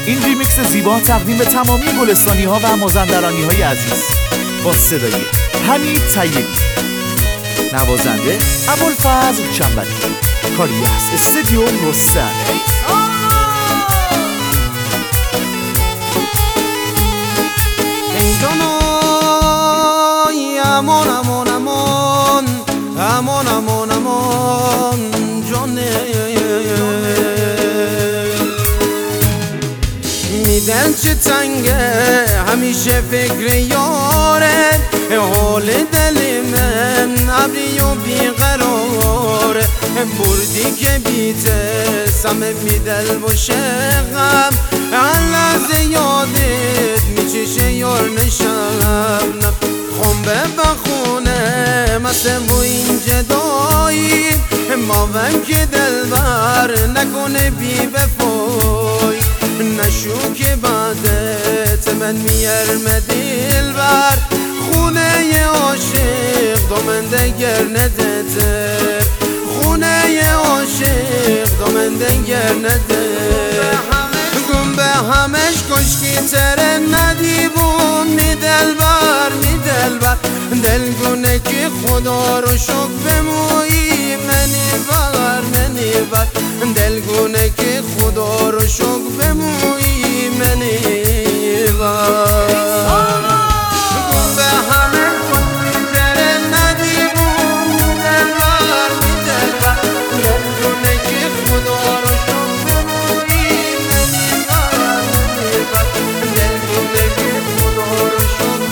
این ریمیکس زیبا تقدیم به تمامی گلستانی ها و مازندرانی های عزیز با صدای حمید طیبی، نوازنده ابوالفضل چنبری، کاری از استودیو رستم. امون امون امون امون امون امون جانه میدن چه تنگه همیشه فکر یاره حال دل من ابری و بیقراره بردی که بیته سمه میدل باشه غم هر لحظه یادت میچشه یار نشم خنبه بخونه مثل و این جدایی ماون که دلبر نکنه بی وفای نشو که بعدت من میرمه دلبر خونه ی عاشق دامنده گرنده تر خونه ی عاشق دامنده گرنده گم به همش کشکی تره ندیبون می دلبر دلگونه که خدا رو شک بمویی منی بر دلگونه که خدا رو شک بمویی منی بر گم به همه کشکی تره ندیبون می دلبر دلگونه که خدا رو شک بمویی منی بر دلگونه که خدا رو شک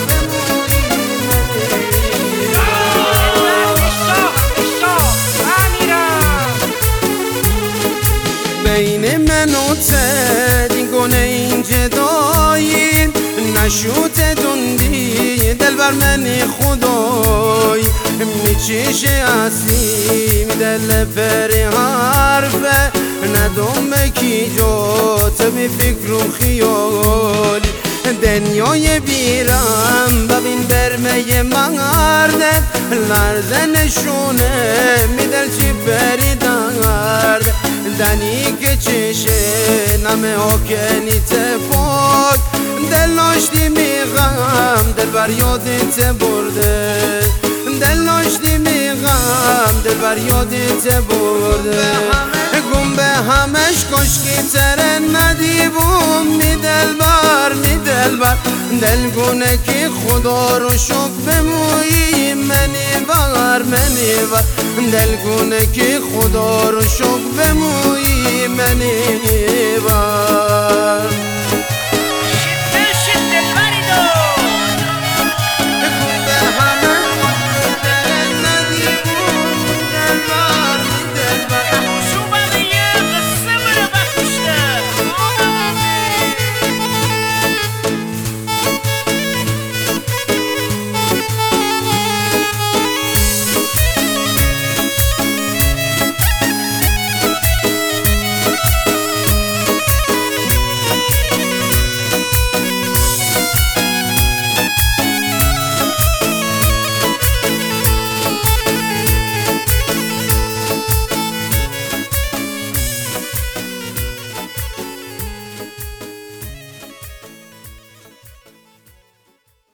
بین من و دیگونه این جدایی نشوت دندی دل بر منی خدای میچشه اصلی دل پری حرفه ندوم کی جات می فکر و خیالی دنیای بیرم ببین برمه مردت لرزه نشونه میدل چی پری درد دنی که چشه نمه آکنی تفاک دل ناشتی میغم دل بر یادت برده دل ناشتی میغم دل بر یادت برده گم به همش کشکی تره ندیبون می دلبر دلگونه که خدا رو شک بمویی منی بر دلگونه که خدا رو شک بمویی منی